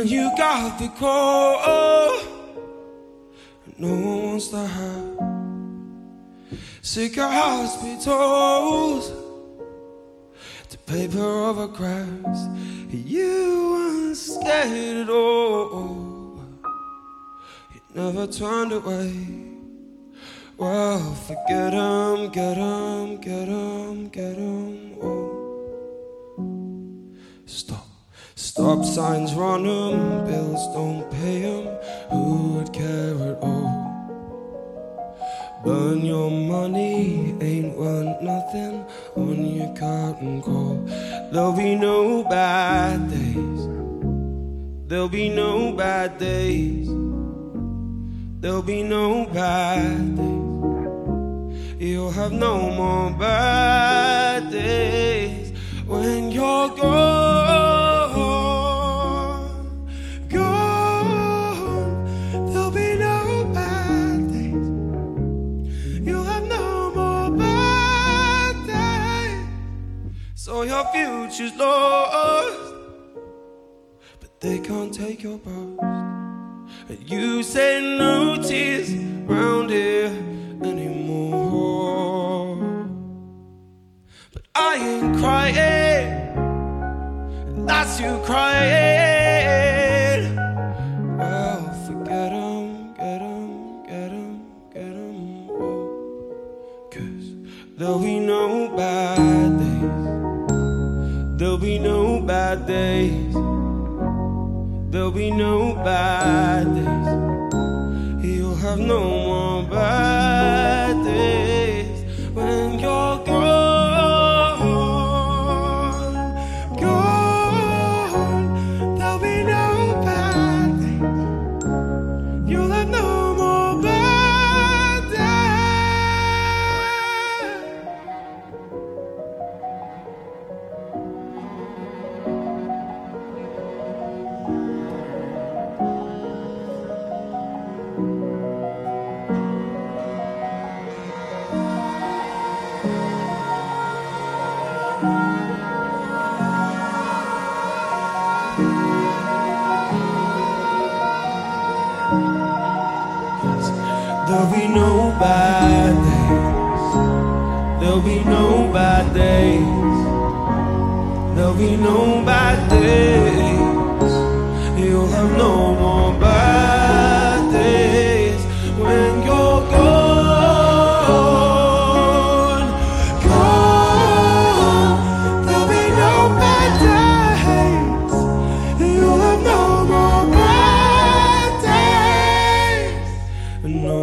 when you got the call, no one wants to hurt. Sick of hospitals, the paper over grass. You weren't scared at all. You never turned away. Well, forget 'em, get 'em, get 'em, get 'em all. Stop signs run 'em, bills don't pay 'em. Who would care at all? Burn your money, ain't worth nothing on your curtain call. There'll be no bad days. There'll be no bad days. There'll be no bad days. You'll have no more bad days when you're gone, gone. There'll be no bad days. You'll have no more bad days. So your future's lost, but they can't take your past. And you say no tears round here anymore. But I ain't crying, that's you crying. Well, forget 'em, get 'em, get 'em, get 'em all. 'Cause there'll be no bad days. There'll be no bad days. There'll be no bad days. You'll have no more bad days when you're gone, gone. There'll be no bad days. You'll have no more bad days. There'll be no bad days. There'll be no bad days. There'll be no bad days. You'll have no more bad days when you're gone, gone. There'll be no bad days. You'll have no more bad days. No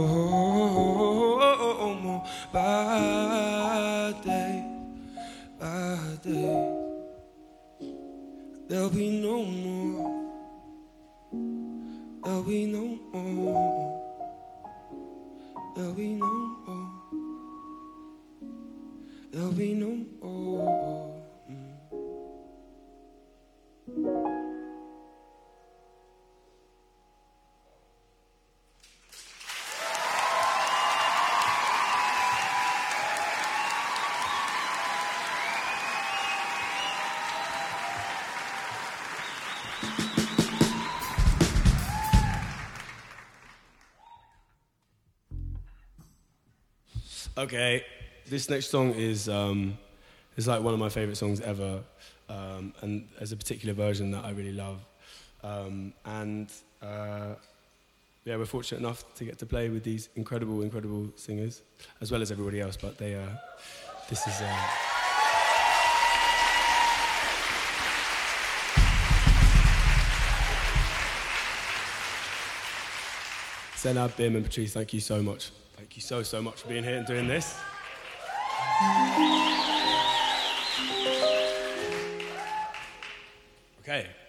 more bad days, bad days. There'll be no more. There'll be no more. There'll be no more. There'll be no more. Okay, this next song is like one of my favourite songs ever, and there's a particular version that I really love, yeah, we're fortunate enough to get to play with these incredible singers, as well as everybody else. But they, this is. Zainab, Bim and Patrice, thank you so much. Thank you so much for being here and doing this. Okay.